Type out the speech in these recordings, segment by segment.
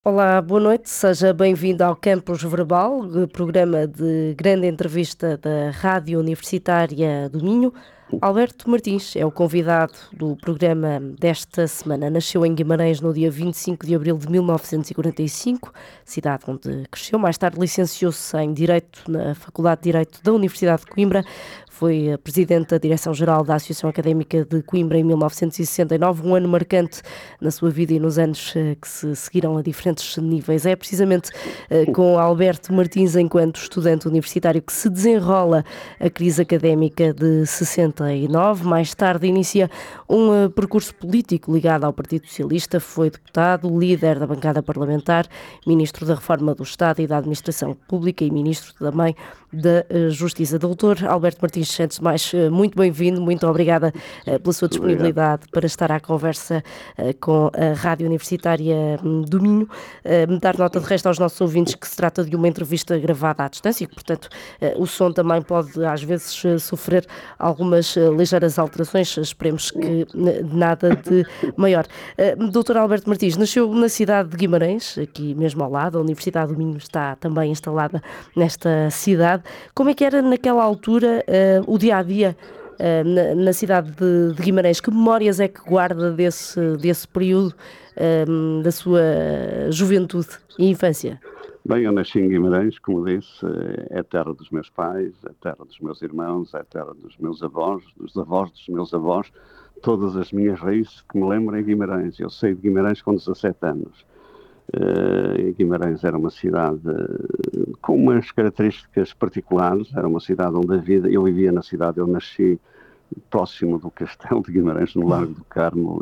Olá, boa noite, seja bem-vindo ao Campus Verbal, programa de grande entrevista da Rádio Universitária do Minho. Alberto Martins é o convidado do programa desta semana. Nasceu em Guimarães no dia 25 de abril de 1945, cidade onde cresceu. Mais tarde licenciou-se em Direito na Faculdade de Direito da Universidade de Coimbra. Foi presidente da Direção-Geral da Associação Académica de Coimbra em 1969, um ano marcante na sua vida e nos anos que se seguiram a diferentes níveis. É precisamente com Alberto Martins, enquanto estudante universitário, que se desenrola a crise académica de 69. Mais tarde inicia um percurso político ligado ao Partido Socialista. Foi deputado, líder da bancada parlamentar, ministro da Reforma do Estado e da Administração Pública e ministro também da Justiça. Doutor Alberto Martins, antes de mais, muito bem-vindo, muito obrigada pela sua disponibilidade para estar à conversa com a Rádio Universitária do Minho. Dar nota de resto aos nossos ouvintes que se trata de uma entrevista gravada à distância e que, portanto, o som também pode às vezes sofrer algumas ligeiras alterações, esperemos que nada de maior. Doutor Alberto Martins, nasceu na cidade de Guimarães, aqui mesmo ao lado, a Universidade do Minho está também instalada nesta cidade. Como é que era naquela altura o dia-a-dia na cidade de Guimarães? Que memórias é que guarda desse período da sua juventude e infância? Bem, eu nasci em Guimarães, como disse, é a terra dos meus pais, é a terra dos meus irmãos, é a terra dos meus avós, dos avós dos meus avós. Todas as minhas raízes que me lembram em Guimarães. Eu saí de Guimarães com 17 anos. Guimarães era uma cidade com umas características particulares, era uma cidade onde a vida, eu vivia na cidade, eu nasci próximo do Castelo de Guimarães, no Largo do Carmo,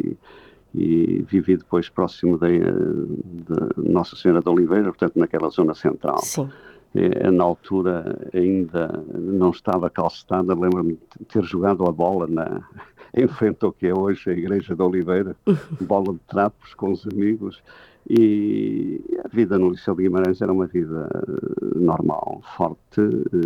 e vivi depois próximo de Nossa Senhora de Oliveira, portanto naquela zona central. Sim. Na altura ainda não estava calcetada, lembro-me de ter jogado a bola em frente ao que é hoje a Igreja de Oliveira, bola de trapos com os amigos, e a vida no Liceu de Guimarães era uma vida normal, forte.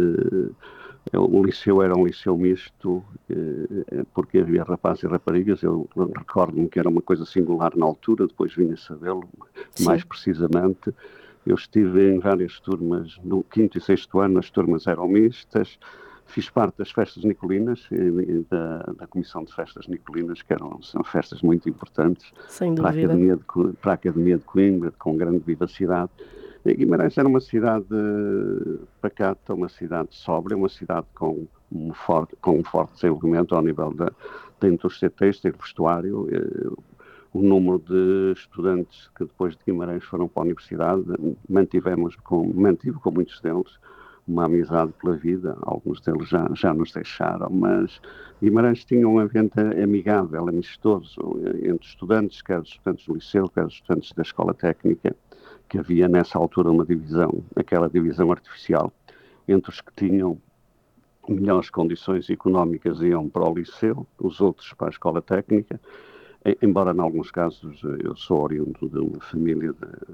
O liceu era um liceu misto, porque havia rapazes e raparigas. Eu recordo-me que era uma coisa singular na altura, depois vim a sabê-lo mais precisamente. Eu estive em várias turmas, no quinto e sexto ano as turmas eram mistas, fiz parte das festas nicolinas, da Comissão de Festas Nicolinas, que são festas muito importantes Sem para dúvida. a Academia de Coimbra, com grande vivacidade. Guimarães era uma cidade pacata, uma cidade sóbria, uma cidade com um forte desenvolvimento ao nível da indústria têxtil, vestuário. O número de estudantes que depois de Guimarães foram para a universidade, mantive com muitos deles uma amizade pela vida. Alguns deles já nos deixaram, mas Guimarães tinha um ambiente amigável, amistoso, entre estudantes, quer os estudantes do liceu, quer os estudantes da escola técnica, que havia nessa altura uma divisão, aquela divisão artificial, entre os que tinham melhores condições económicas iam para o liceu, os outros para a escola técnica, embora em alguns casos eu sou oriundo de uma família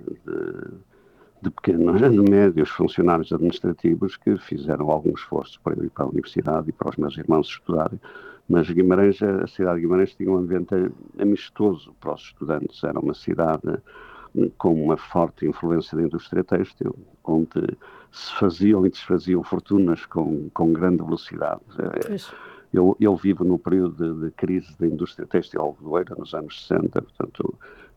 de pequenos, de médios funcionários administrativos que fizeram algum esforço para ir para a universidade e para os meus irmãos estudarem, mas Guimarães, a cidade de Guimarães tinha um ambiente amistoso para os estudantes, era uma cidade com uma forte influência da indústria têxtil, onde se faziam e desfaziam fortunas com grande velocidade. Eu vivo no período de crise da indústria têxtil algodoeira, nos anos 60, portanto,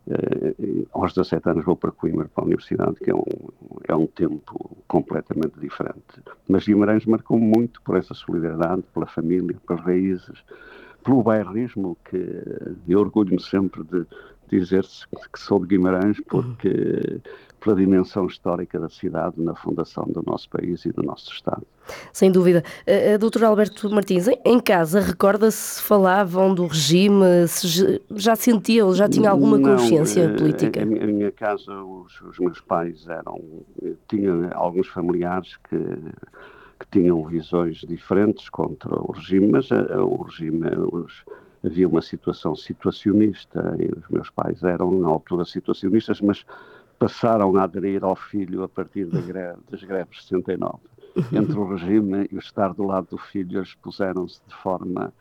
aos 17 anos vou para Coimbra, para a universidade, que é um tempo completamente diferente. Mas Guimarães marcou muito por essa solidariedade, pela família, pelas raízes, pelo bairrismo, que eu orgulho-me sempre de dizer-se que sou de Guimarães, porque pela dimensão histórica da cidade na fundação do nosso país e do nosso Estado. Sem dúvida. Doutor Alberto Martins, em casa, recorda-se se falavam do regime, se já sentia ou já tinha alguma consciência política? Em minha casa os meus pais tinham alguns familiares que tinham visões diferentes contra o regime, mas o regime, havia uma situação situacionista e os meus pais eram na altura situacionistas, mas passaram a aderir ao filho a partir das greves de 69. Entre o regime e o estar do lado do filho, eles puseram-se de forma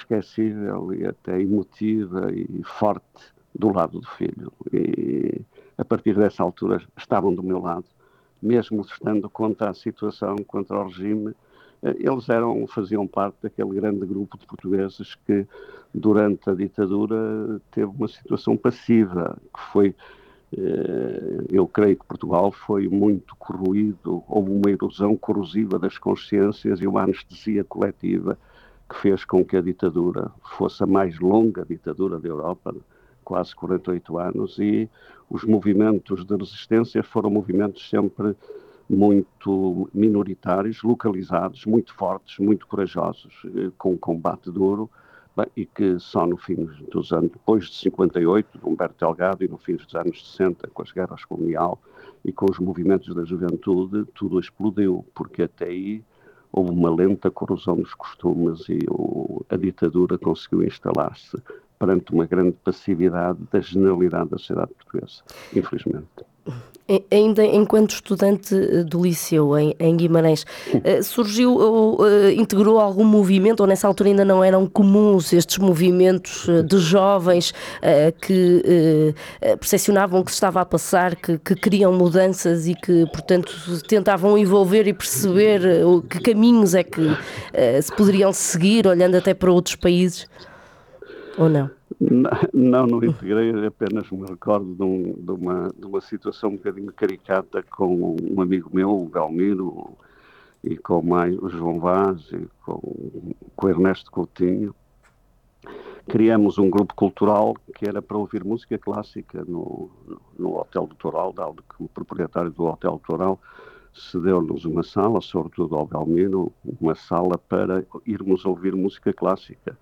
inesquecível e até emotiva e forte do lado do filho. a partir dessa altura, estavam do meu lado, mesmo estando contra a situação, contra o regime. Eles faziam parte daquele grande grupo de portugueses que, durante a ditadura, teve uma situação passiva, que foi, eu creio que Portugal foi muito corroído, houve uma erosão corrosiva das consciências e uma anestesia coletiva que fez com que a ditadura fosse a mais longa ditadura da Europa, quase 48 anos, e os movimentos de resistência foram movimentos sempre muito minoritários, localizados, muito fortes, muito corajosos, com um combate duro, bem, e que só no fim dos anos, depois de 58, de Humberto Delgado, e no fim dos anos 60, com as guerras colonial e com os movimentos da juventude, tudo explodiu, porque até aí houve uma lenta corrosão dos costumes e a ditadura conseguiu instalar-se perante uma grande passividade da generalidade da sociedade portuguesa, infelizmente. Ainda enquanto estudante do liceu em Guimarães, surgiu ou integrou algum movimento, ou nessa altura ainda não eram comuns estes movimentos de jovens que percepcionavam que se estava a passar, que queriam mudanças e que, portanto, tentavam envolver e perceber que caminhos é que se poderiam seguir, olhando até para outros países, ou não? Não integrei, apenas me recordo de uma situação um bocadinho caricata com um amigo meu, o Belmiro, e com mais o João Vaz e com o Ernesto Coutinho. Criamos um grupo cultural que era para ouvir música clássica no Hotel Litoral, dado que o proprietário do Hotel Litoral cedeu-nos uma sala, sobretudo ao Belmiro, uma sala para irmos ouvir música clássica.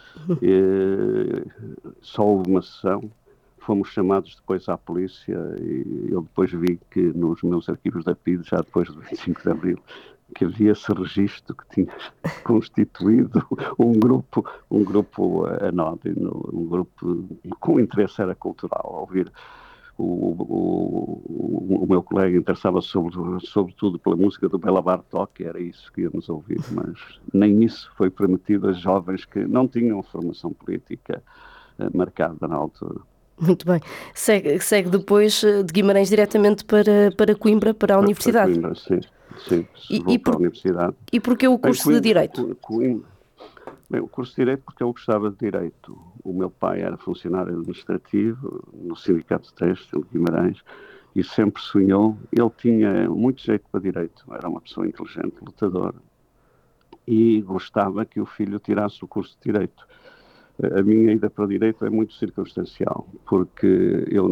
Só houve uma sessão, fomos chamados depois à polícia e eu depois vi que nos meus arquivos da PIDE, já depois do 25 de Abril, que havia esse registro que tinha constituído um grupo anónimo, um grupo com interesse era cultural, ouvir. O meu colega interessava-se sobretudo pela música do Béla Bartók, era isso que íamos ouvir, mas nem isso foi permitido a jovens que não tinham formação política marcada na altura. Muito bem. Segue depois de Guimarães diretamente para Coimbra, para a Universidade. Para Coimbra, sim, vou para a Universidade. E porquê o curso de Direito? Bem, o curso de Direito porque eu gostava de Direito. O meu pai era funcionário administrativo no Sindicato Têxtil de Guimarães e sempre sonhou. Ele tinha muito jeito para Direito, era uma pessoa inteligente, lutadora, e gostava que o filho tirasse o curso de Direito. A minha ida para o Direito é muito circunstancial, porque eu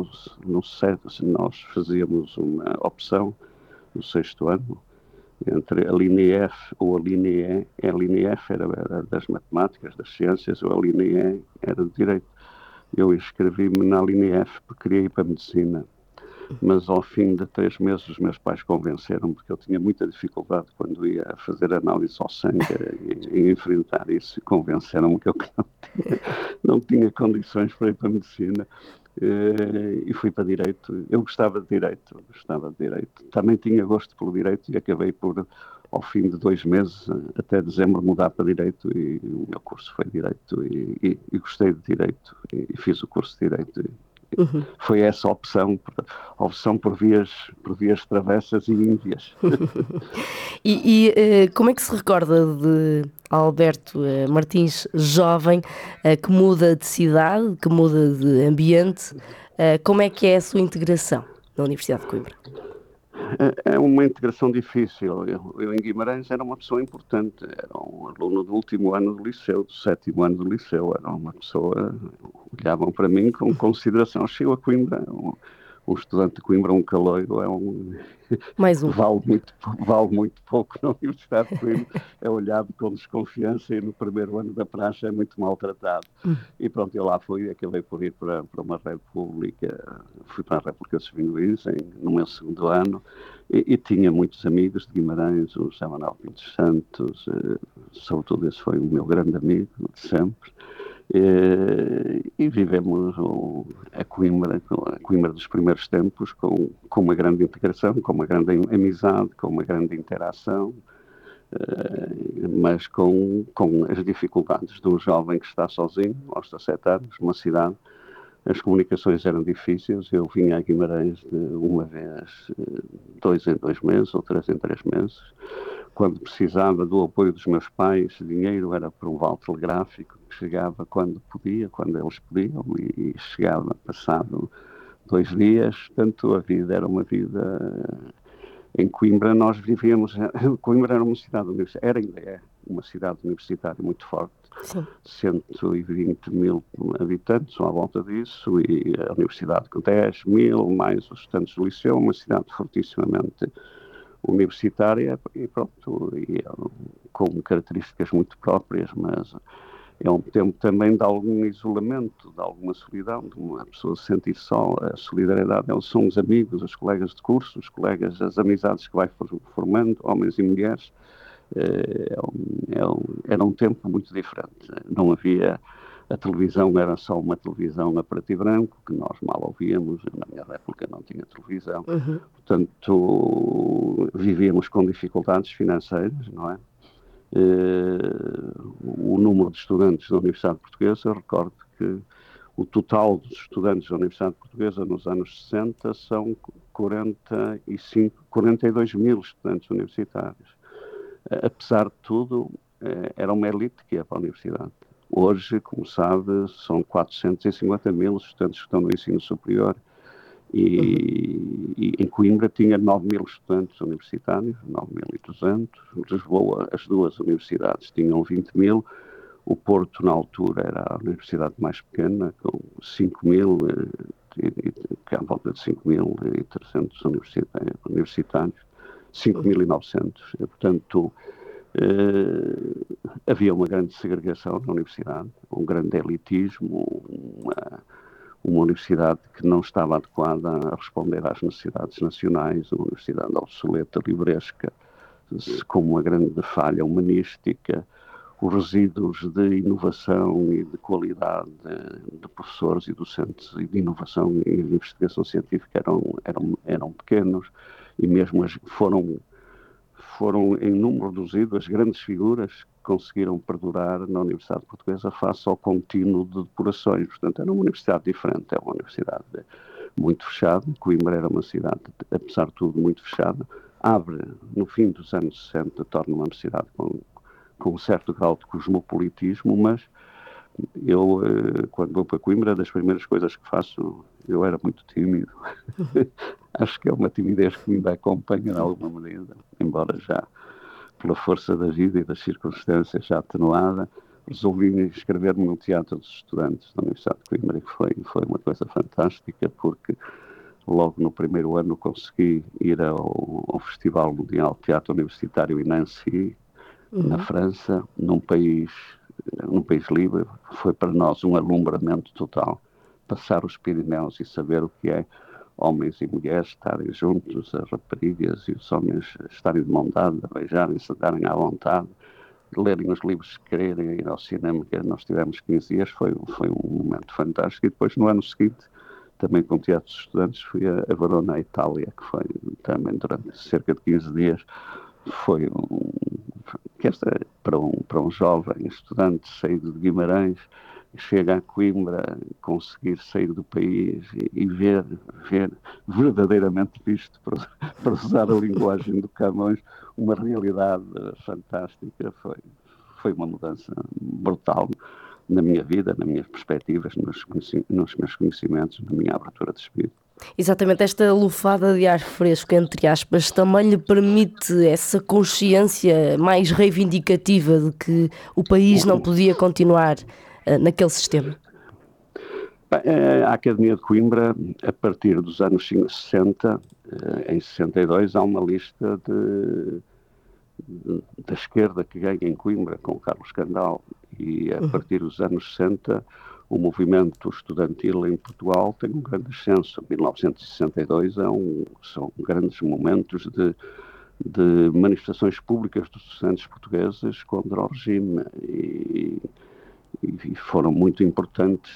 nós fazíamos uma opção no 6º ano, entre a linha F ou a linha E. A linha F era das matemáticas, das ciências, ou a linha E era de Direito. Eu inscrevi-me na linha F porque queria ir para a Medicina. Mas ao fim de 3 meses os meus pais convenceram-me, porque eu tinha muita dificuldade quando ia fazer análise ao sangue e enfrentar isso, e convenceram-me que eu não tinha condições para ir para a Medicina. E fui para Direito. Eu gostava de Direito. Também tinha gosto pelo Direito e acabei por, ao fim de 2 meses, até dezembro, mudar para Direito, e o meu curso foi Direito e gostei de Direito e fiz o curso de Direito. Foi essa a opção por vias travessas e ínvias. E como é que se recorda de Alberto Martins, jovem, que muda de cidade, que muda de ambiente? Como é que é a sua integração na Universidade de Coimbra? É uma integração difícil. Eu em Guimarães era uma pessoa importante, era um aluno do último ano do liceu, do 7º ano do liceu, era uma pessoa, olhavam para mim com consideração. Chego a Coimbra, um estudante de Coimbra, um caloiro, Mais um. vale muito pouco na Universidade de Coimbra, é olhado com desconfiança e no primeiro ano da praxe é muito maltratado. E pronto, eu lá fui, acabei por ir para uma república, fui para a República de Sevilhões no meu 2º ano, e tinha muitos amigos de Guimarães, o José Manuel Pinto Santos, sobretudo esse foi o meu grande amigo de sempre. E vivemos a Coimbra dos primeiros tempos com uma grande integração, com uma grande amizade, com uma grande interação, mas com as dificuldades de um jovem que está sozinho, aos 17 anos, numa cidade, as comunicações eram difíceis. Eu vinha a Guimarães de uma vez, 2 em 2 meses ou 3 em 3 meses. Quando precisava do apoio dos meus pais, dinheiro era por um vale telegráfico, que chegava quando podia, quando eles podiam, e chegava passado 2 dias. Portanto, a vida era uma vida... Em Coimbra nós vivíamos... Coimbra era uma cidade universitária, ainda é uma cidade universitária muito forte. Sim. 120 mil habitantes, ou à volta disso, e a universidade com 10 mil, mais os estudantes do liceu, uma cidade fortissimamente universitária, e pronto, e com características muito próprias, mas é um tempo também de algum isolamento, de alguma solidão, de uma pessoa se sentir só. A solidariedade são os amigos, os colegas de curso, os colegas, as amizades que vai formando, homens e mulheres. Era um tempo muito diferente. Não havia... A televisão era só uma televisão a preto e branco, que nós mal ouvíamos. Na minha época não tinha televisão. Portanto, vivíamos com dificuldades financeiras, não é? O número de estudantes da Universidade Portuguesa, eu recordo que o total dos estudantes da Universidade Portuguesa nos anos 60 são 42 mil estudantes universitários. Apesar de tudo, era uma elite que ia para a universidade. Hoje, como sabe, são 450 mil estudantes que estão no ensino superior, e em Coimbra tinha 9 mil estudantes universitários, 9.200. Lisboa, as duas universidades tinham 20 mil. O Porto, na altura, era a universidade mais pequena, com 5 mil, que é à volta de 5.300 universitários, 5.900. Portanto, havia uma grande segregação na universidade, um grande elitismo, uma universidade que não estava adequada a responder às necessidades nacionais, uma universidade obsoleta, livresca, com uma grande falha humanística. Os resíduos de inovação e de qualidade de professores e docentes e de inovação e de investigação científica eram pequenos, e mesmo foram em número reduzido as grandes figuras que conseguiram perdurar na Universidade Portuguesa face ao contínuo de depurações. Portanto, era uma universidade diferente, é uma universidade muito fechada. Coimbra era uma cidade, apesar de tudo, muito fechada. Abre, no fim dos anos 60, torna uma universidade com um certo grau de cosmopolitismo, mas eu, quando vou para Coimbra, das primeiras coisas que faço, eu era muito tímido. Acho que é uma timidez que me ainda acompanha em alguma medida, embora já pela força da vida e das circunstâncias já atenuada. Resolvi inscrever-me no Teatro dos Estudantes da Universidade de Coimbra, e foi uma coisa fantástica, porque logo no primeiro ano consegui ir ao Festival Mundial de Teatro Universitário em Nancy, na França, num país livre. Foi para nós um alumbramento total, passar os Pirineus e saber o que é homens e mulheres estarem juntos, as raparigas e os homens estarem de mão dada, beijarem-se, darem à vontade, lerem os livros que quererem, ir ao cinema, que nós tivemos 15 dias, foi um momento fantástico. E depois, no ano seguinte, também com o Teatro dos Estudantes, fui a Verona, à Itália, que foi também durante cerca de 15 dias. Foi para um jovem estudante saído de Guimarães, chega a Coimbra, conseguir sair do país e ver verdadeiramente visto, para usar a linguagem do Camões, uma realidade fantástica. Foi uma mudança brutal na minha vida, nas minhas perspectivas, nos meus conhecimentos, na minha abertura de espírito. Exatamente, esta lufada de ar fresco, entre aspas, também lhe permite essa consciência mais reivindicativa de que o país não podia continuar naquele sistema? A Academia de Coimbra, a partir dos anos 60, em 62, há uma lista da esquerda que ganha em Coimbra, com Carlos Candal, e a partir dos anos 60 o movimento estudantil em Portugal tem um grande ascenso. 1962 são grandes momentos de manifestações públicas dos estudantes portugueses contra o regime, e foram muito importantes.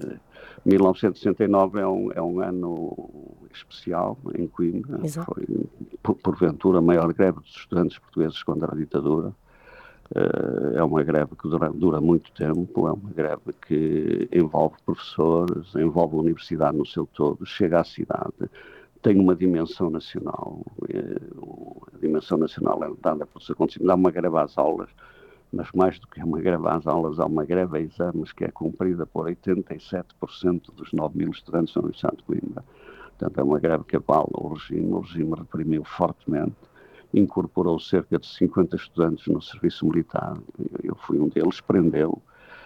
1969 é um ano especial em Coimbra. Exato. Foi, porventura, a maior greve dos estudantes portugueses contra a ditadura. É uma greve que dura muito tempo, é uma greve que envolve professores, envolve a universidade no seu todo, chega à cidade, tem uma dimensão nacional. A dimensão nacional é dada por ser acontecido. Há uma greve às aulas, mas mais do que uma greve às aulas, há uma greve a exames que é cumprida por 87% dos 9.000 estudantes da Universidade de Coimbra. Portanto, é uma greve que avala o regime reprimiu fortemente, incorporou cerca de 50 estudantes no serviço militar, eu fui um deles, prendeu,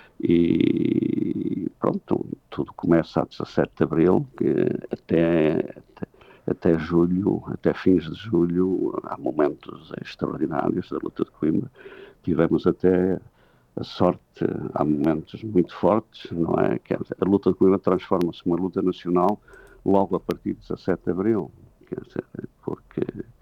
e pronto, tudo começa a 17 de Abril, que até julho, até fins de julho, há momentos extraordinários da luta de Coimbra. Tivemos até a sorte, há momentos muito fortes, não é? Que a luta de Coimbra transforma-se numa luta nacional logo a partir de 17 de Abril, quer dizer, porque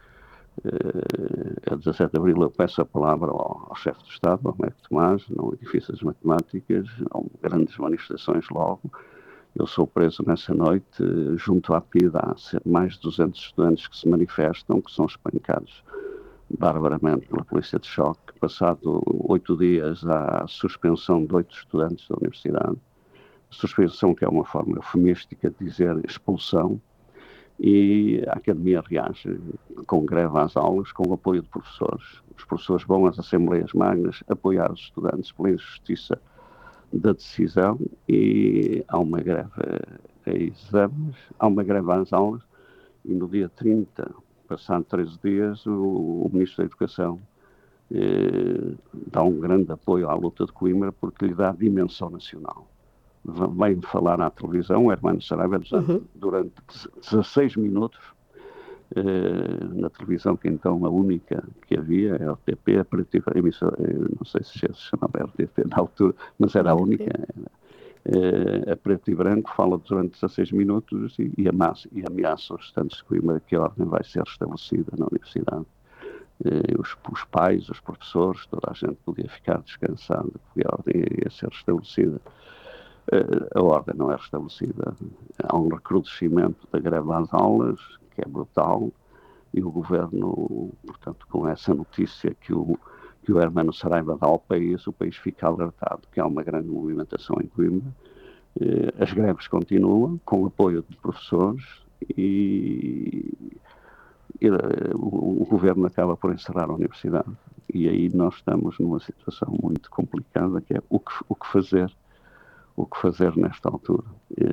a 17 de Abril eu peço a palavra ao chefe do Estado, ao Médico Tomás, no edifício das Matemáticas, há grandes manifestações logo. Eu sou preso nessa noite, junto à PIDE, há mais de 200 estudantes que se manifestam, que são espancados barbaramente pela polícia de choque. Passado 8 dias, há a suspensão de 8 estudantes da universidade. Suspensão que é uma forma eufemística de dizer expulsão. E a Academia reage com greve às aulas, com o apoio de professores. Os professores vão às Assembleias Magnas apoiar os estudantes pela injustiça da decisão e há uma greve a exames, há uma greve às aulas e no dia 30, passado 13 dias, o Ministro da Educação dá um grande apoio à luta de Coimbra porque lhe dá dimensão nacional. Vem falar à televisão, o Hermano Saraiva, durante 16 minutos, na televisão, que então a única que havia, a RTP, a emissora, não sei se se chamava RTP na altura, mas era a única, a preto e branco, fala durante 16 minutos e ameaça os estudantes de Coimbra que a ordem vai ser restabelecida na universidade. Os pais, os professores, toda a gente podia ficar descansado, porque a ordem ia ser restabelecida. A ordem não é restabelecida. Há um recrudescimento da greve às aulas, que é brutal, e o governo, portanto, com essa notícia que o Hermano Saraiva dá ao país, o país fica alertado que há uma grande movimentação em Coimbra. As greves continuam, com apoio de professores, e o governo acaba por encerrar a universidade. E aí nós estamos numa situação muito complicada, que é o que fazer nesta altura.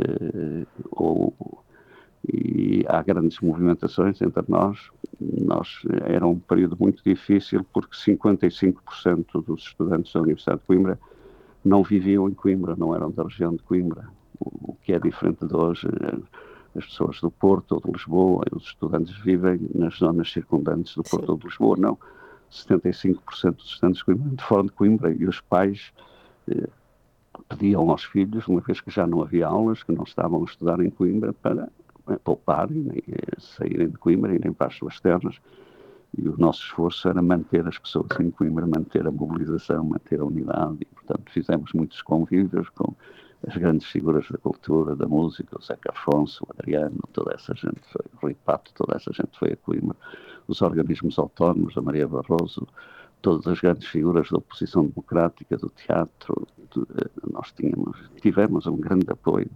E há grandes movimentações entre nós. Era um período muito difícil porque 55% dos estudantes da Universidade de Coimbra não viviam em Coimbra, não eram da região de Coimbra, o que é diferente de hoje. As pessoas do Porto ou de Lisboa, os estudantes vivem nas zonas circundantes do Porto ou de Lisboa, não. 75% dos estudantes de Coimbra de fora de Coimbra, e os pais pediam aos filhos, uma vez que já não havia aulas, que não estavam a estudar em Coimbra, para pouparem, saírem de Coimbra, irem para as suas terras. E o nosso esforço era manter as pessoas em Coimbra, manter a mobilização, manter a unidade. E, portanto, fizemos muitos convívios com as grandes figuras da cultura, da música, o Zeca Afonso, o Adriano, toda essa gente foi, o Rui Pato, toda essa gente foi a Coimbra. Os organismos autónomos, a Maria Barroso, todas as grandes figuras da oposição democrática, do teatro, nós tivemos um grande apoio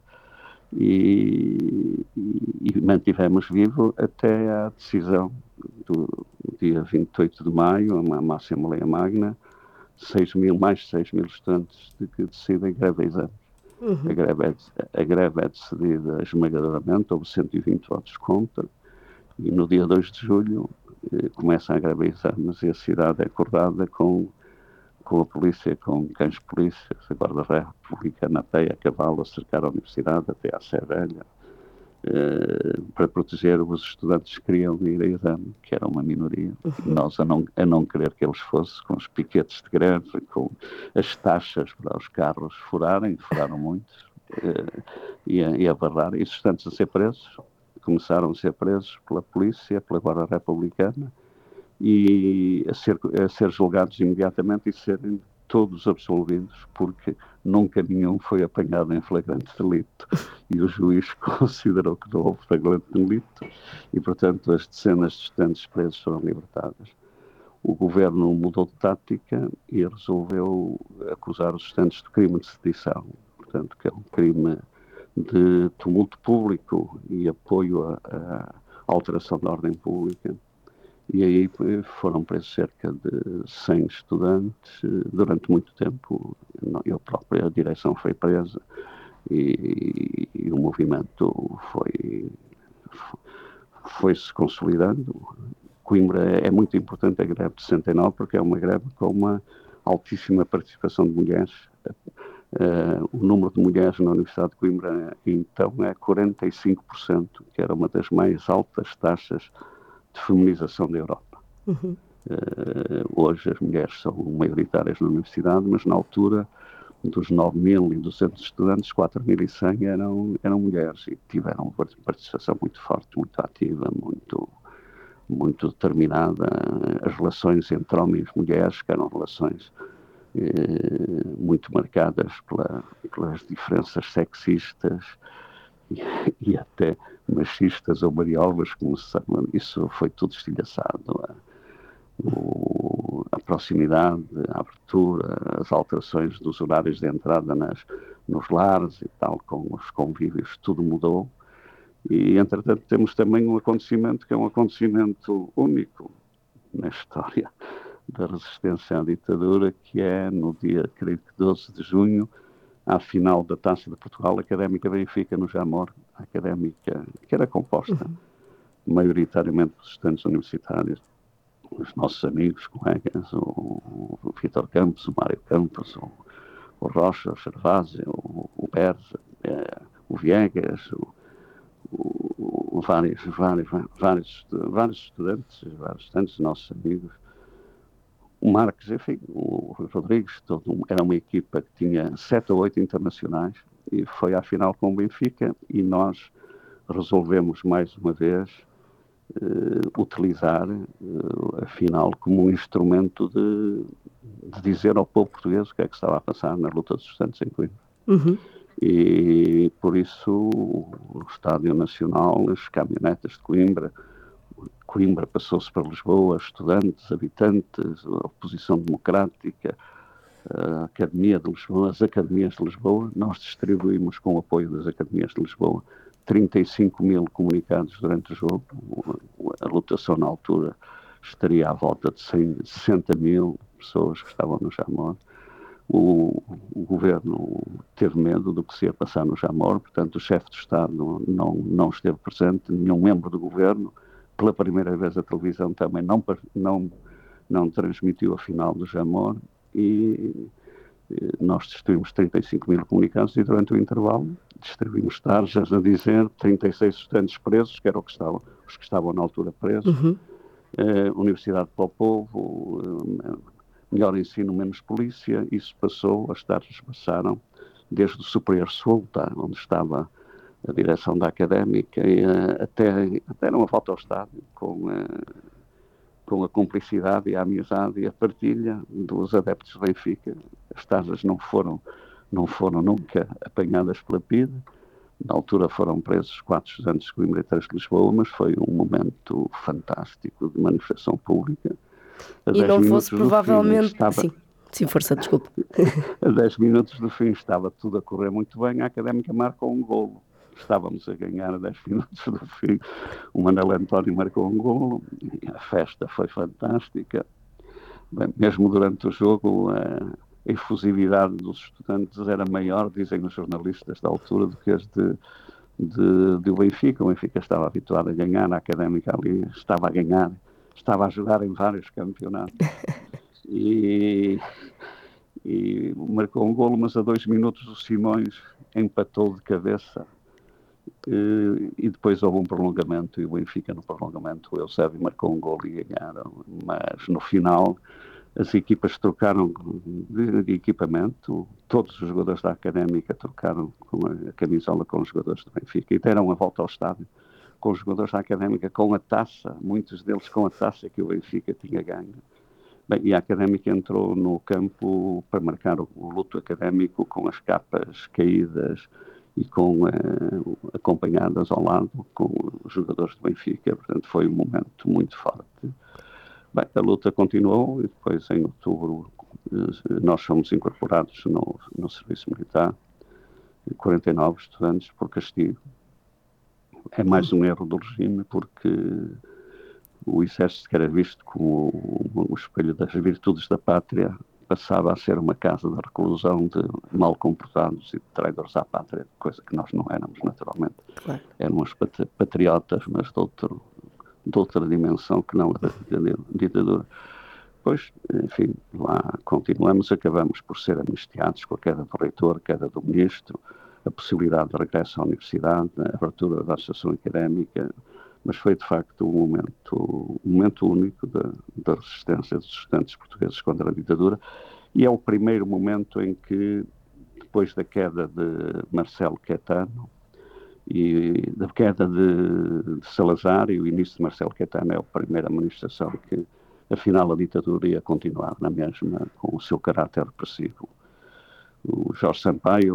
e mantivemos vivo até à decisão do dia 28 de maio, uma Assembleia Magna, mais de 6 mil estudantes que decidem greve a exames. A greve é decidida esmagadoramente, houve 120 votos contra, e no dia 2 de julho começa a greve a exames e a cidade é acordada com a polícia, com cães de polícia, a Guarda Republicana a pé, a cavalo, a cercar a universidade até à Sé Velha, para proteger os estudantes que queriam ir a exame, que era uma minoria. Nós, a não querer que eles fossem, com os piquetes de greve, com as taxas para os carros furaram muitos, e a barrar, e os estudantes a ser presos, começaram a ser presos pela polícia, pela Guarda Republicana, e a ser julgados imediatamente e serem todos absolvidos, porque nunca nenhum foi apanhado em flagrante delito. E o juiz considerou que não houve flagrante delito e, portanto, as dezenas de estudantes presos foram libertadas. o governo mudou de tática e resolveu acusar os estudantes de crime de sedição, portanto, que é um crime de tumulto público e apoio à alteração da ordem pública. E aí foram presos cerca de 100 estudantes durante muito tempo. Eu própria, a direção foi presa e o movimento foi-se consolidando. Coimbra é muito importante a greve de 69 porque é uma greve com uma altíssima participação de mulheres. O número de mulheres na Universidade de Coimbra então é 45%, que era uma das mais altas taxas de feminização da Europa. Uhum. Hoje as mulheres são maioritárias na universidade, mas na altura dos 9.200 estudantes, 4.100 eram mulheres e tiveram participação muito forte, muito ativa, muito determinada. As relações entre homens e mulheres, que eram relações muito marcadas pelas diferenças sexistas e até machistas ou mariovas, como se sabe, isso foi tudo estilhaçado. A proximidade, a abertura, as alterações dos horários de entrada nos lares e tal, com os convívios, tudo mudou. E, entretanto, temos também um acontecimento que é um acontecimento único na história da resistência à ditadura, que é no dia, creio que 12 de junho, à final da Taça de Portugal, a Académica Benfica, no Jamor, a Académica, que era composta maioritariamente por estudantes universitários, os nossos amigos, colegas, o Vítor Campos, o Mário Campos, o Rocha, o Gervásio, o Berza, o Viegas, vários estudantes, nossos amigos, o Marques, enfim, o Rodrigues, era uma equipa que tinha 7 ou 8 internacionais e foi à final com o Benfica e nós resolvemos mais uma vez utilizar a final como um instrumento de dizer ao povo português o que é que estava a passar na luta dos estudantes em Coimbra. Uhum. E por isso o Estádio Nacional, as caminhonetas de Coimbra passou-se para Lisboa, estudantes, habitantes, a oposição democrática, a Academia de Lisboa, as Academias de Lisboa. Nós distribuímos, com o apoio das Academias de Lisboa, 35 mil comunicados durante o jogo. A lotação na altura estaria à volta de 60 mil pessoas que estavam no Jamor. O governo teve medo do que se ia passar no Jamor, portanto o chefe de Estado não esteve presente, nenhum membro do governo. Pela primeira vez a televisão também não transmitiu a final do Jamor e nós distribuímos 35 mil comunicados e durante o intervalo distribuímos tarjas a dizer 36 estudantes presos, que eram os que estavam na altura presos, Universidade para o Povo, melhor ensino, menos polícia. Isso passou, as tarjas passaram desde o Superior Sul, onde estava a direção da Académica, e até uma volta ao estádio, com a cumplicidade e a amizade e a partilha dos adeptos do Benfica. As tarjas não foram nunca apanhadas pela PIDE. Na altura foram presos 4 estudantes de Coimbra e 3 de Lisboa, mas foi um momento fantástico de manifestação pública. E não fosse provavelmente... Sim, força, desculpa. A 10 minutos do fim estava tudo a correr muito bem, a Académica marcou um golo. Estávamos a ganhar a 10 minutos do fim. O Manuel António marcou um golo, e a festa foi fantástica. Bem, mesmo durante o jogo, a efusividade dos estudantes era maior, dizem os jornalistas da altura, do que as do Benfica. O Benfica estava habituado a ganhar, a Académica ali estava a ganhar, estava a jogar em vários campeonatos. E marcou um golo, mas a 2 minutos o Simões empatou de cabeça. E depois houve um prolongamento e o Benfica no prolongamento, o Eusébio marcou um golo e ganharam, mas no final as equipas trocaram de equipamento, todos os jogadores da Académica trocaram com a camisola com os jogadores do Benfica e deram a volta ao estádio com os jogadores da Académica com a taça, muitos deles com a taça que o Benfica tinha ganho. Bem, e a Académica entrou no campo para marcar o luto académico com as capas caídas e acompanhadas ao lado com os jogadores do Benfica. Portanto, foi um momento muito forte. Bem, a luta continuou e depois, em outubro, nós fomos incorporados no serviço militar, 49 estudantes por castigo. É mais um erro do regime, porque o exército, que era visto como o espelho das virtudes da pátria, passava a ser uma casa de reclusão de mal comportados e de traidores à pátria, coisa que nós não éramos, naturalmente. Claro. Éramos patriotas, mas de outra dimensão que não a da ditadura. Pois, enfim, lá continuamos, acabamos por ser amnistiados com a queda do reitor, a queda do ministro, a possibilidade de regresso à universidade, a abertura da associação académica, mas foi de facto um momento único da resistência dos estudantes portugueses contra a ditadura, e é o primeiro momento em que, depois da queda de Marcelo Caetano e da queda de Salazar e o início de Marcelo Caetano, é a primeira manifestação que, afinal, a ditadura ia continuar na mesma, com o seu caráter repressivo. O Jorge Sampaio,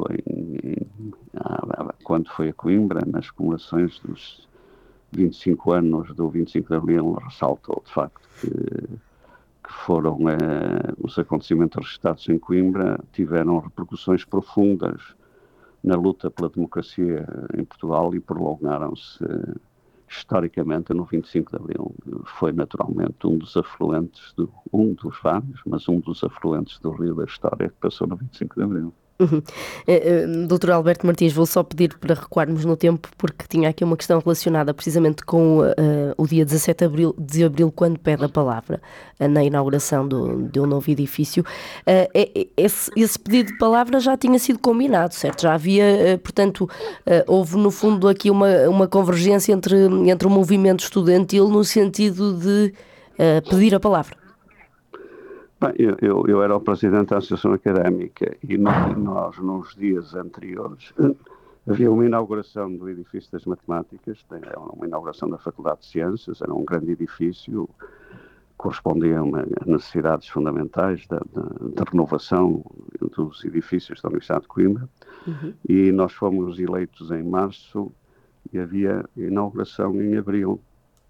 quando foi a Coimbra, nas comemorações dos 25 anos do 25 de Abril, ressaltou de facto que foram os acontecimentos registrados em Coimbra tiveram repercussões profundas na luta pela democracia em Portugal e prolongaram-se historicamente no 25 de Abril. Foi naturalmente um dos afluentes, um dos vários, mas um dos afluentes do rio da história que passou no 25 de Abril. Dr. Alberto Martins, vou só pedir para recuarmos no tempo, porque tinha aqui uma questão relacionada precisamente com o dia 17 de abril, quando pede a palavra na inauguração de um novo edifício. Esse pedido de palavra já tinha sido combinado, certo? Já havia, portanto, houve no fundo aqui uma convergência entre o movimento estudantil no sentido de pedir a palavra. Bem, eu era o presidente da Associação Académica e nós, nos dias anteriores, havia uma inauguração do edifício das Matemáticas, era uma inauguração da Faculdade de Ciências, era um grande edifício, correspondia a necessidades fundamentais de renovação dos edifícios da Universidade de Coimbra, e nós fomos eleitos em março e havia inauguração em abril.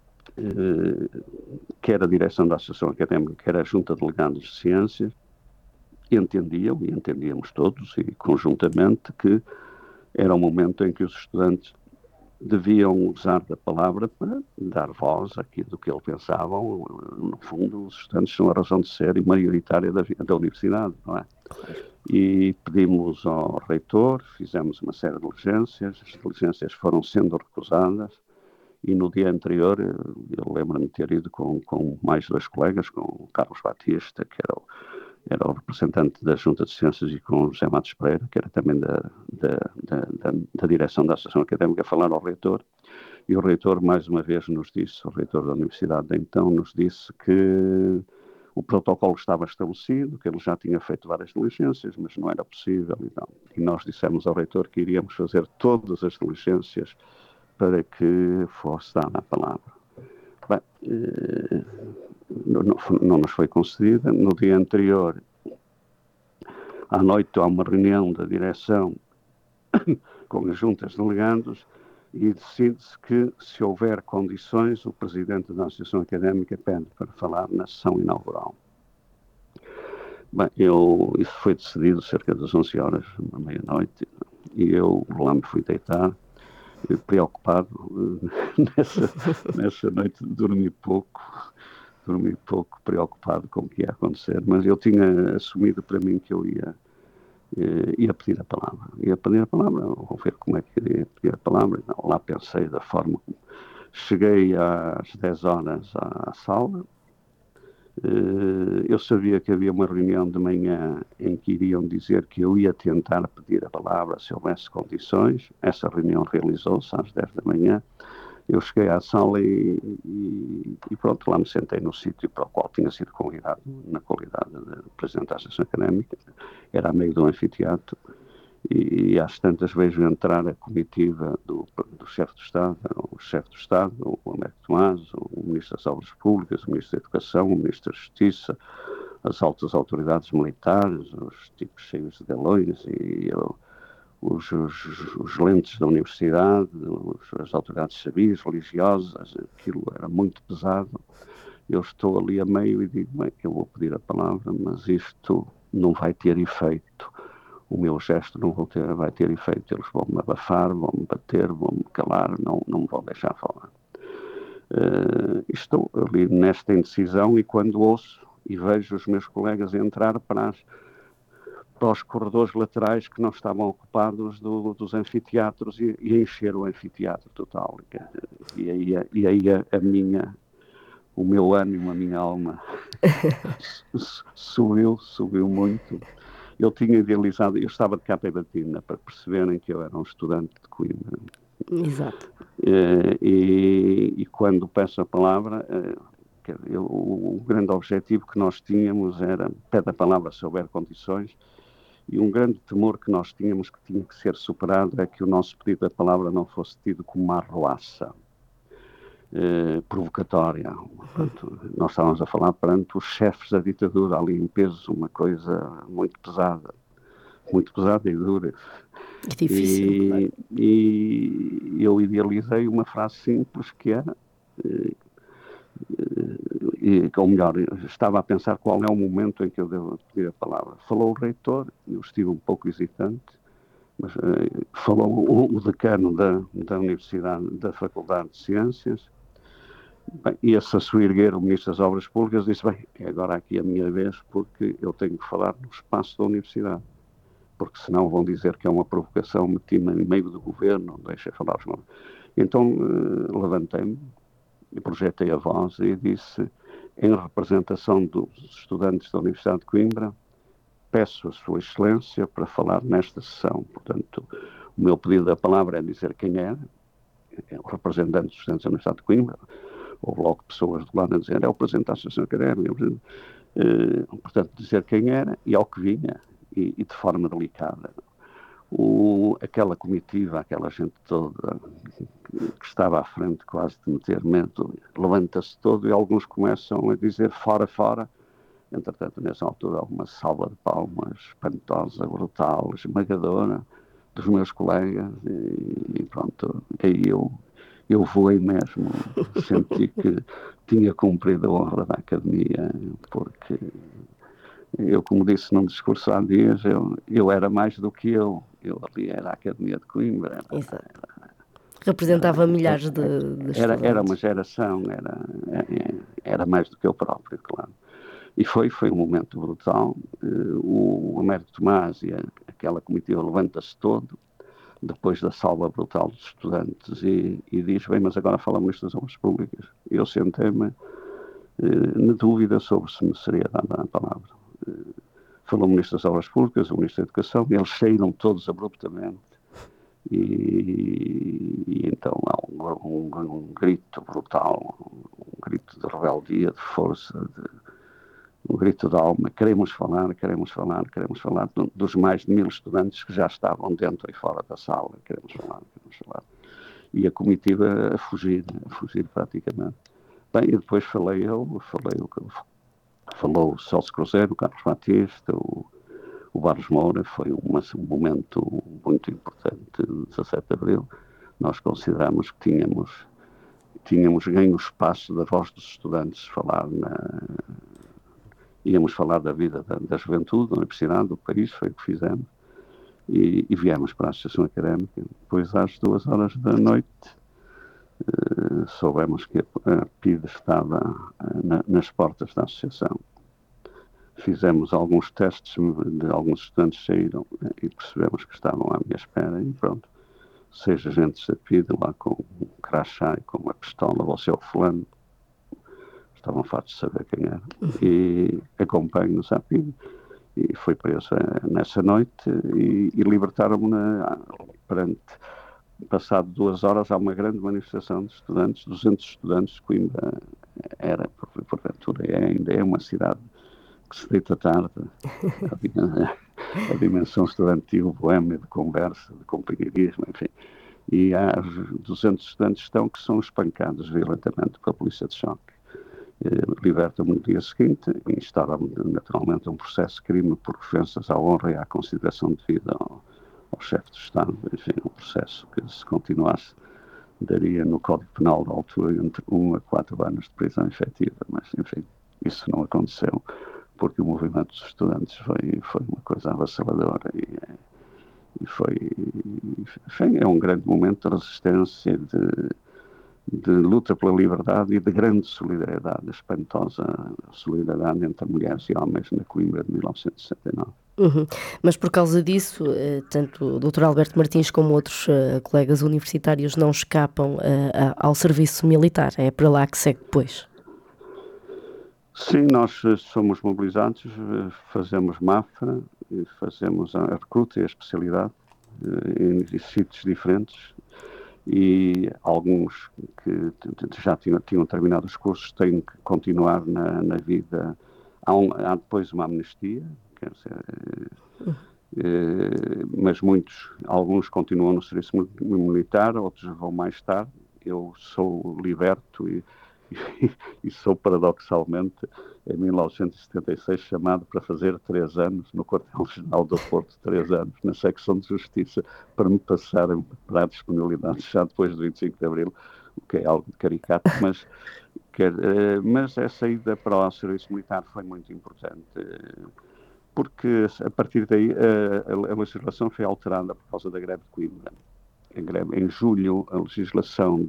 Quer a direção da Associação Académica, quer a Junta de Delegados de Ciências, entendiam, e entendíamos todos, e conjuntamente, que era um momento em que os estudantes deviam usar da palavra para dar voz àquilo que eles pensavam. No fundo, os estudantes são a razão de ser e maioritária da universidade, não é? E pedimos ao reitor, fizemos uma série de diligências, as diligências foram sendo recusadas, e no dia anterior, eu lembro-me de ter ido com mais dois colegas, com o Carlos Batista, que era o representante da Junta de Ciências, e com o José Matos Pereira, que era também da direção da Associação Académica, a falar ao reitor. E o reitor, mais uma vez, nos disse, o reitor da Universidade de então, nos disse que o protocolo estava estabelecido, que ele já tinha feito várias diligências, mas não era possível. E nós dissemos ao reitor que iríamos fazer todas as diligências para que fosse dada a palavra. Bem, não nos foi concedida. No dia anterior, à noite, há uma reunião da direção com as juntas de delegados e decide-se que, se houver condições, o presidente da Associação Académica pede para falar na sessão inaugural. Bem, isso foi decidido cerca das 11 horas, à meia-noite, e eu lá me fui deitar, preocupado. Nessa noite dormi pouco, preocupado com o que ia acontecer, mas eu tinha assumido para mim que eu ia pedir a palavra, vou ver como é que iria pedir a palavra. Não, lá pensei da forma como cheguei às 10 horas à sala. Eu sabia que havia uma reunião de manhã em que iriam dizer que eu ia tentar pedir a palavra se houvesse condições. Essa reunião realizou-se às 10 da manhã. Eu cheguei à sala e pronto, lá me sentei no sítio para o qual tinha sido convidado na qualidade de presidente da Associação Académica. Era a meio do anfiteatro. E às tantas vejo entrar a comitiva do chefe do Estado, o chefe do Estado, o Américo Tomás, o Ministro das Obras Públicas, o Ministro da Educação, o Ministro da Justiça, as altas autoridades militares, os tipos cheios de galões e os lentes da universidade, as autoridades civis, religiosas. Aquilo era muito pesado. eu estou ali a meio e digo, bem, eu vou pedir a palavra, mas isto não vai ter efeito. O meu gesto não vai ter efeito. Eles vão-me abafar, vão-me bater, vão-me calar, não me vão deixar falar. Estou ali nesta indecisão e quando ouço e vejo os meus colegas entrar para os corredores laterais que não estavam ocupados dos anfiteatros e encher o anfiteatro total. E aí o meu ânimo, a minha alma subiu muito. Eu tinha idealizado, eu estava de capa e batina para perceberem que eu era um estudante de Coimbra. Exato. E quando peço a palavra, o grande objetivo que nós tínhamos era, pede a palavra se houver condições, e um grande temor que nós tínhamos, que tinha que ser superado, é que o nosso pedido da palavra não fosse tido como uma arruaça provocatória. Portanto, nós estávamos a falar perante os chefes da ditadura, ali em peso, uma coisa muito pesada e dura. É difícil. E eu idealizei uma frase simples que era, ou melhor, estava a pensar qual é o momento em que eu devo pedir a palavra. Falou o reitor, eu estive um pouco hesitante, mas falou o decano da Universidade, da Faculdade de Ciências. Bem, ia-se a soerguer o Ministro das Obras Públicas, disse, bem, é agora aqui a minha vez, porque eu tenho que falar no espaço da Universidade, porque senão vão dizer que é uma provocação, meti-me em meio do governo, deixa falar os nomes. Então levantei-me e projetei a voz e disse, em representação dos estudantes da Universidade de Coimbra, peço a Sua Excelência para falar nesta sessão. Portanto, o meu pedido da palavra é dizer quem era, o representante dos estudantes da Universidade de Coimbra. Houve logo pessoas do lado a dizer, é o presidente da Associação Académica, portanto, dizer quem era e ao que vinha, e de forma delicada. Aquela comitiva, aquela gente toda que estava à frente quase de meter medo, levanta-se todo e alguns começam a dizer fora, fora. Entretanto, nessa altura, há uma salva de palmas espantosa, brutal, esmagadora dos meus colegas e pronto, aí eu voei mesmo, senti que tinha cumprido a honra da Academia, porque eu, como disse num discurso há dias, eu era mais do que eu ali era a Academia de Coimbra. Representava milhares de estudantes. Era uma geração, era mais do que eu próprio, claro. E foi um momento brutal. O Américo Tomás e aquela comitiva levanta-se todo, depois da salva brutal dos estudantes, e diz, bem, mas agora fala o Ministro das Obras Públicas. Eu sentei-me na dúvida sobre se me seria dada a palavra. Falou o Ministro das Obras Públicas, o Ministro da Educação, e eles saíram todos abruptamente. E então há um grito brutal, um grito de rebeldia, de força, um grito de alma, queremos falar dos mais de 1000 estudantes que já estavam dentro e fora da sala, queremos falar. E a comitiva a fugir praticamente. Bem, e depois falou o Celso Cruzeiro, o Carlos Batista, o Barros Moura, foi um momento muito importante, 17 de Abril. Nós consideramos que tínhamos ganho o espaço da voz dos estudantes, íamos falar da vida da juventude, da universidade, do país, foi o que fizemos, e viemos para a Associação Académica. Depois, às 2h da noite, soubemos que a PIDE estava nas portas da Associação. Fizemos alguns testes, alguns estudantes saíram e percebemos que estavam à minha espera, e pronto, 6 agentes da PIDE lá com um crachá e com uma pistola, você é o fulano, estavam fartos de saber quem era, e acompanho-nos à PIDE, e foi preso nessa noite, e libertaram-me perante, passado 2 horas, há uma grande manifestação de estudantes, 200 estudantes de Coimbra, porventura, ainda é uma cidade que se deita tarde, a dimensão estudantil, boêmia, de conversa, de companheirismo, enfim. E há 200 estudantes que são espancados violentamente pela polícia de choque. Libertam-me no dia seguinte e instalam naturalmente um processo de crime por ofensas à honra e à consideração devida ao chefe do Estado. Enfim, um processo que, se continuasse, daria no Código Penal da altura entre 1 a 4 anos de prisão efetiva, mas enfim, isso não aconteceu, porque o movimento dos estudantes foi uma coisa avassaladora e foi, enfim, é um grande momento de resistência, de luta pela liberdade e de grande solidariedade, espantosa solidariedade entre mulheres e homens na Coimbra de 1969. Uhum. Mas por causa disso, tanto o Dr. Alberto Martins como outros colegas universitários não escapam ao serviço militar. É para lá que segue depois. Sim, nós somos mobilizados, fazemos MAFRA, fazemos a recruta e a especialidade em sítios diferentes, e alguns que já tinham terminado os cursos têm que continuar na vida. Há depois uma amnistia, quer dizer, mas alguns continuam no serviço militar, outros vão mais tarde. Eu sou liberto e sou, paradoxalmente, em 1976, chamado para fazer 3 anos no Quartel-General do Porto, 3 anos na secção de Justiça, para me passarem para a disponibilidade já depois do 25 de Abril, o que é algo de caricato, mas essa ida para o serviço militar foi muito importante, porque a partir daí a legislação foi alterada por causa da greve de Coimbra. Em julho, a legislação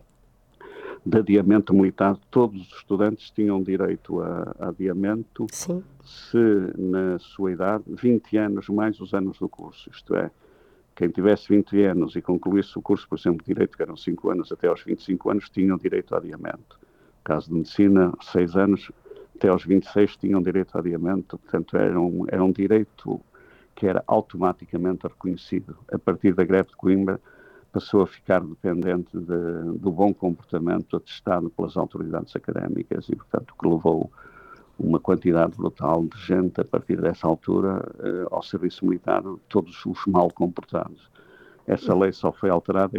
de adiamento militar, todos os estudantes tinham direito a adiamento. Sim. Se na sua idade, 20 anos mais os anos do curso, isto é, quem tivesse 20 anos e concluísse o curso, por exemplo, de Direito, que eram 5 anos, até aos 25 anos, tinham direito a adiamento. No caso de Medicina, 6 anos, até aos 26 tinham direito a adiamento, portanto era um direito que era automaticamente reconhecido. A partir da greve de Coimbra, passou a ficar dependente do bom comportamento atestado pelas autoridades académicas e, portanto, que levou uma quantidade brutal de gente a partir dessa altura ao serviço militar, todos os mal comportados. Essa lei só foi alterada em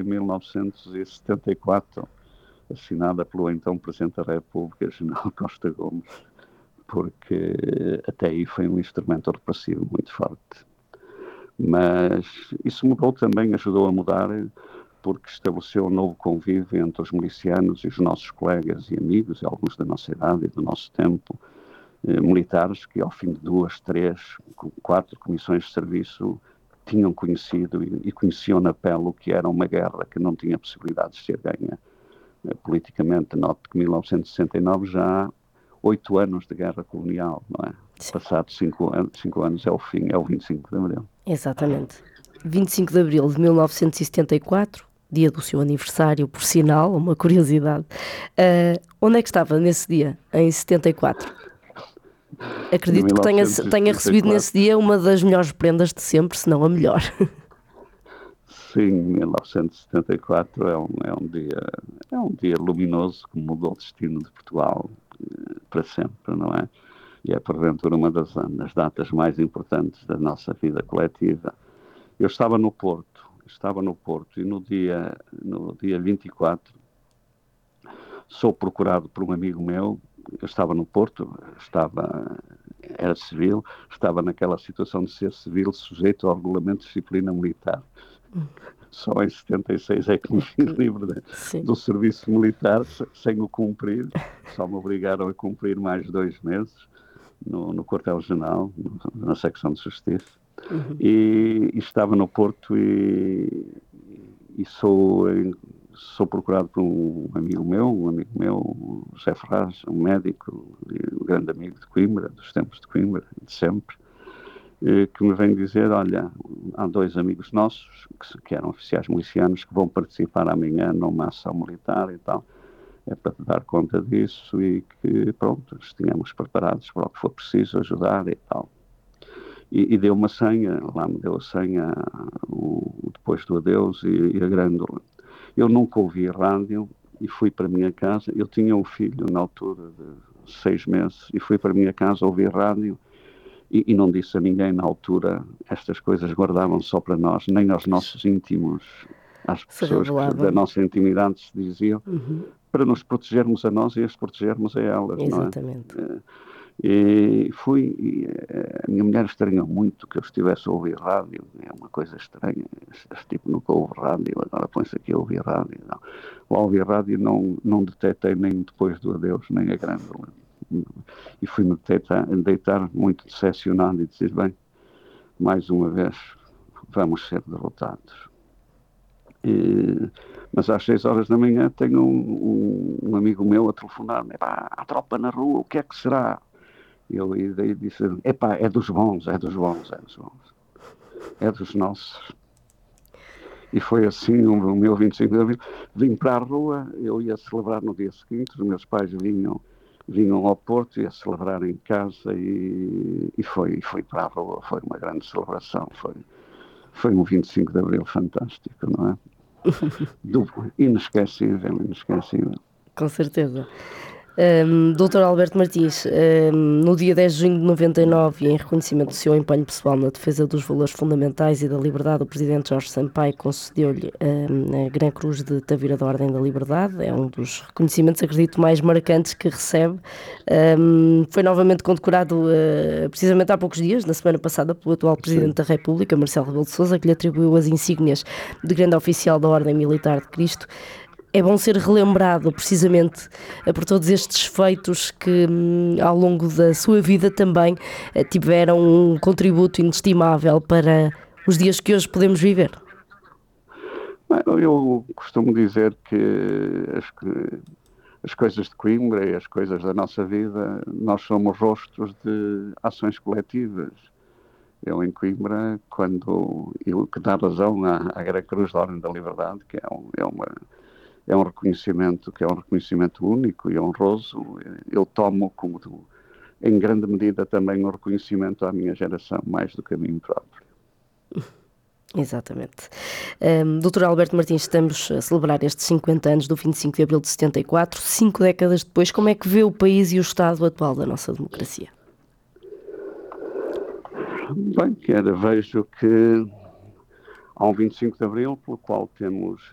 1974, assinada pelo então Presidente da República, General Costa Gomes, porque até aí foi um instrumento repressivo muito forte. Mas isso mudou também, ajudou a mudar, porque estabeleceu um novo convívio entre os milicianos e os nossos colegas e amigos, e alguns da nossa idade e do nosso tempo, militares que ao fim de 2, 3, 4 comissões de serviço tinham conhecido e conheciam na pele o que era uma guerra que não tinha possibilidade de ser ganha politicamente. Note que 1969 já há 8 anos de guerra colonial, não é? Sim. Passados 5 anos é o fim, é o 25 de Abril. Exatamente. 25 de Abril de 1974, dia do seu aniversário, por sinal, uma curiosidade. Onde é que estava nesse dia, em 74? Acredito que tenha recebido nesse dia uma das melhores prendas de sempre, se não a melhor. Sim, 1974 é um dia luminoso que mudou o destino de Portugal para sempre, não é? E é porventura uma das datas mais importantes da nossa vida coletiva. Eu estava no Porto e no dia 24 sou procurado por um amigo meu. Eu estava no Porto, era civil, estava naquela situação de ser civil sujeito ao regulamento de disciplina militar. Só em 76 é que me fiz livre do serviço militar sem o cumprir. Só me obrigaram a cumprir mais 2 meses no Quartel-General, na secção de Justiça. Uhum. E estava no Porto e sou procurado por um amigo meu, José Ferraz, um médico, um grande amigo de Coimbra, dos tempos de Coimbra, de sempre, que me vem dizer: olha, há 2 amigos nossos, que eram oficiais milicianos, que vão participar amanhã numa ação militar e tal. É para te dar conta disso e que, pronto, estínhamos preparados para o que for preciso ajudar e tal. E deu uma senha, lá me deu a senha, depois do adeus e a grândola. Eu nunca ouvi rádio e fui para a minha casa. Eu tinha um filho na altura de 6 meses e fui para a minha casa ouvir rádio e não disse a ninguém na altura. Estas coisas guardavam só para nós, nem aos nossos íntimos, às pessoas da nossa intimidade se diziam, para nos protegermos a nós e as protegermos a elas. Exatamente. Não é? E fui, e a minha mulher estranhou muito que eu estivesse a ouvir rádio, é uma coisa estranha, este tipo nunca ouve rádio, agora põe-se aqui a ouvir rádio. Não. Ao ouvir rádio não detetei nem depois do adeus, nem a grândola. E fui-me deitar muito decepcionado e dizer, bem, mais uma vez vamos ser derrotados. Mas às 6 horas da manhã tenho um amigo meu a telefonar-me, há tropa na rua, o que é que será? E daí disse, é dos bons, é dos bons, é dos bons, é dos nossos. E foi assim o meu 25 de abril. Vim para a rua, eu ia celebrar no dia seguinte, os meus pais vinham ao Porto, ia celebrar em casa e foi para a rua, foi uma grande celebração, foi um 25 de abril fantástico, não é? Inesquecível, inesquecível. Com certeza. Dr. Alberto Martins, no dia 10 de junho de 99, e em reconhecimento do seu empenho pessoal na defesa dos valores fundamentais e da liberdade, o Presidente Jorge Sampaio concedeu-lhe a Gran Cruz de Tavira da Ordem da Liberdade. É um dos reconhecimentos, acredito, mais marcantes que recebe. Foi novamente condecorado precisamente há poucos dias, na semana passada, pelo atual Presidente da República, Marcelo Rebelo de Sousa, que lhe atribuiu as insígnias de Grande Oficial da Ordem Militar de Cristo. É bom ser relembrado precisamente por todos estes feitos que ao longo da sua vida também tiveram um contributo inestimável para os dias que hoje podemos viver. Eu costumo dizer que as coisas de Coimbra e as coisas da nossa vida, nós somos rostos de ações coletivas. Eu em Coimbra, que dá razão à Gran Cruz da Ordem da Liberdade, que é um reconhecimento único e honroso, eu tomo como, em grande medida, também um reconhecimento à minha geração, mais do que a mim próprio. Exatamente. Dr. Alberto Martins, estamos a celebrar estes 50 anos do 25 de abril de 74, 5 décadas depois. Como é que vê o país e o estado atual da nossa democracia? Bem, vejo que há um 25 de abril pelo qual temos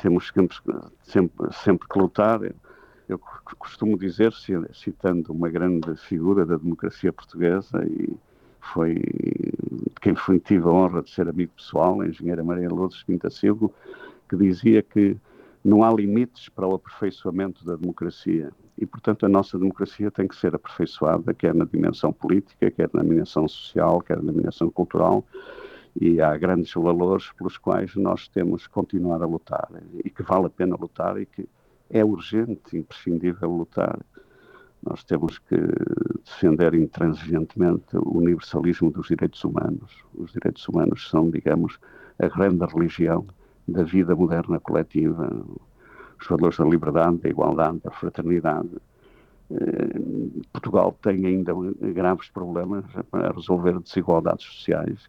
sempre que lutar. Eu costumo dizer, citando uma grande figura da democracia portuguesa, e foi de quem tive a honra de ser amigo pessoal, a engenheira Maria Lourdes Pintacilgo, que dizia que não há limites para o aperfeiçoamento da democracia. E, portanto, a nossa democracia tem que ser aperfeiçoada, quer na dimensão política, quer na dimensão social, quer na dimensão cultural, e há grandes valores pelos quais nós temos que continuar a lutar, e que vale a pena lutar, e que é urgente, imprescindível lutar. Nós temos que defender intransigentemente o universalismo dos direitos humanos. Os direitos humanos são, digamos, a grande religião da vida moderna coletiva. Os valores da liberdade, da igualdade, da fraternidade. Portugal tem ainda graves problemas para resolver desigualdades sociais.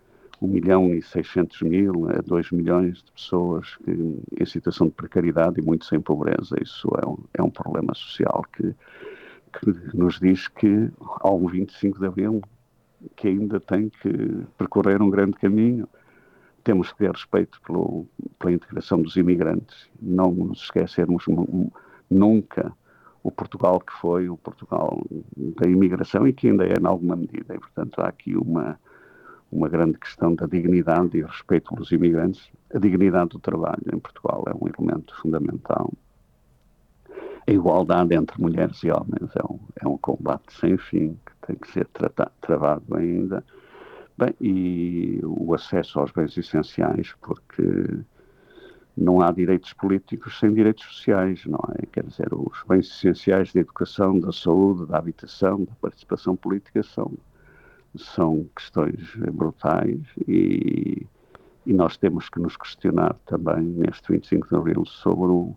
1.600.000 a 2 milhões de pessoas em situação de precariedade e muitos em pobreza. Isso é um problema social que nos diz que há um 25 de abril que ainda tem que percorrer um grande caminho. Temos que ter respeito pela integração dos imigrantes, não nos esquecermos nunca o Portugal que foi, o Portugal da imigração e que ainda é em alguma medida. E, portanto, há aqui uma grande questão da dignidade e respeito pelos imigrantes. A dignidade do trabalho em Portugal é um elemento fundamental. A igualdade entre mulheres e homens é um combate sem fim que tem que ser travado ainda. Bem, e o acesso aos bens essenciais, porque não há direitos políticos sem direitos sociais, não é? Quer dizer, os bens essenciais da educação, da saúde, da habitação, da participação política são questões brutais e nós temos que nos questionar também neste 25 de abril sobre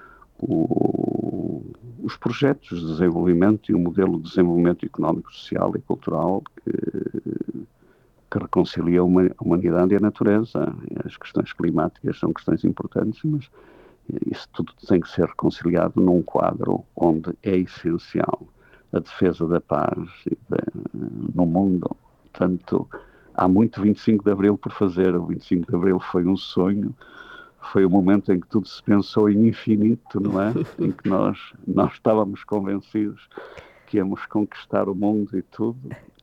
os projetos de desenvolvimento e o modelo de desenvolvimento económico, social e cultural que reconcilia a humanidade e a natureza. As questões climáticas são questões importantes, mas isso tudo tem que ser reconciliado num quadro onde é essencial a defesa da paz no mundo. Portanto, há muito 25 de abril por fazer. O 25 de abril foi um sonho, foi o momento em que tudo se pensou em infinito, não é? Em que nós estávamos convencidos que íamos conquistar o mundo e tudo,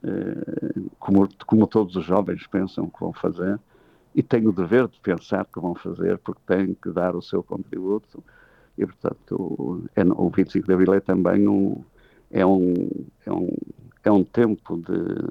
como todos os jovens pensam que vão fazer, e têm o dever de pensar que vão fazer, porque têm que dar o seu contributo, e portanto o 25 de Abril é também um tempo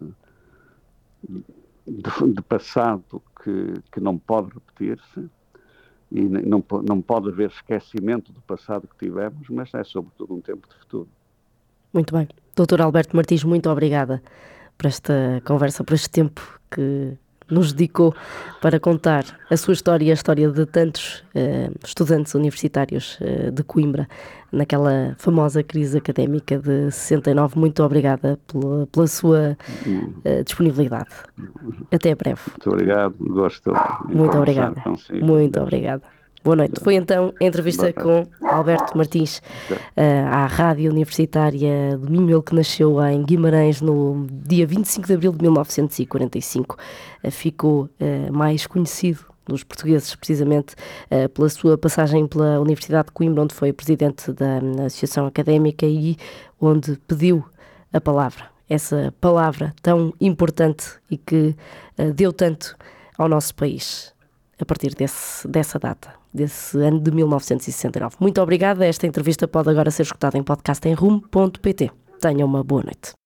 de passado que não pode repetir-se, e não pode haver esquecimento do passado que tivemos, mas é sobretudo um tempo de futuro. Muito bem. Dr. Alberto Martins, muito obrigada por esta conversa, por este tempo que nos dedicou para contar a sua história e a história de tantos estudantes universitários de Coimbra naquela famosa crise académica de 69. Muito obrigada pela sua disponibilidade. Até breve. Muito obrigado, gosto de Muito obrigada. Consigo. Muito obrigada. Boa noite. Foi então a entrevista com Alberto Martins à Rádio Universitária do Minho, ele que nasceu em Guimarães no dia 25 de abril de 1945. Ficou mais conhecido dos portugueses precisamente pela sua passagem pela Universidade de Coimbra, onde foi presidente da Associação Académica e onde pediu a palavra. Essa palavra tão importante e que deu tanto ao nosso país a partir dessa data, desse ano de 1969. Muito obrigada. Esta entrevista pode agora ser escutada em podcast em rumo.pt. Tenham uma boa noite.